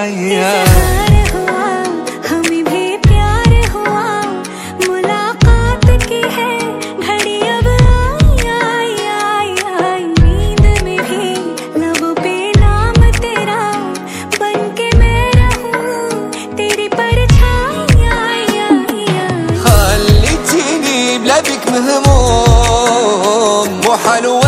इज़हार हुआ, हमें भी प्यार हुआ, मुलाकात की है घड़ी अब आई आई आई। नींद में भी लबों पे नाम तेरा, बनके मैं रहूं तेरी परछाई आई आई आई। خليتيني بلا بك مهموم، مو حلو